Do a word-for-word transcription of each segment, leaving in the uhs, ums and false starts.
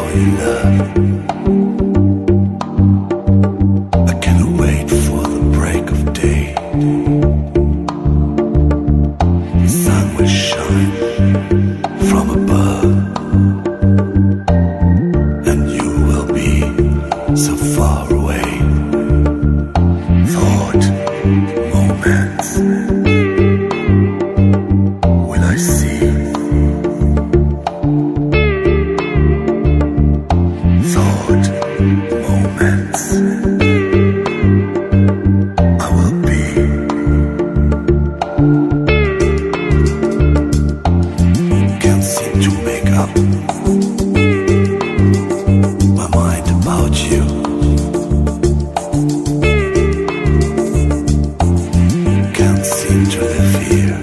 for your love. I cannot wait for the break of day. The sun will shine from above, and you will be so far away. Thought moments will I see. Thought moments I will be. Can't seem to make up my mind about you. Can't seem to live here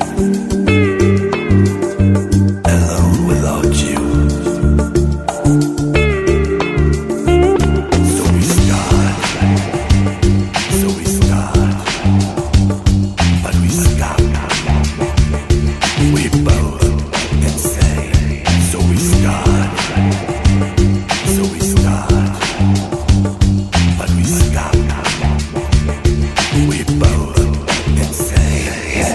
alone without you. So we start, so we start, but we stop. We both insane. So we start, so we start, but we stop. We both insane.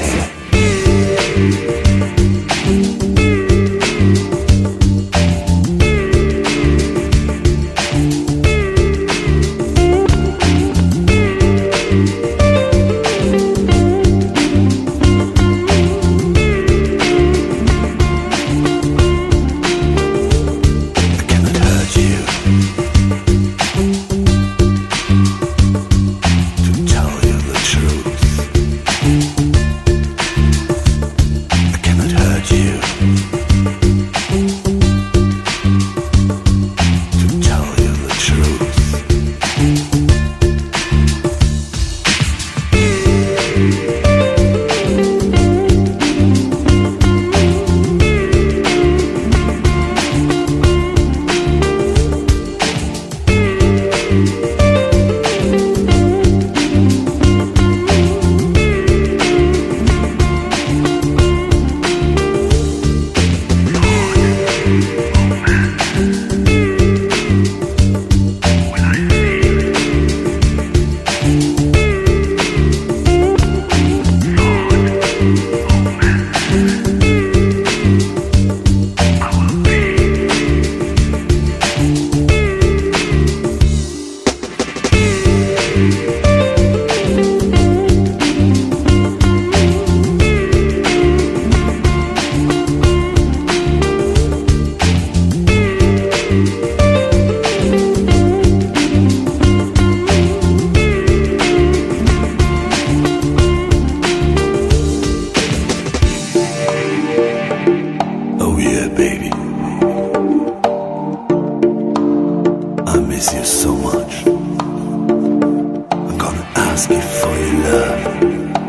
Oh yeah, baby, I miss you so much. I'm gonna ask you for your love.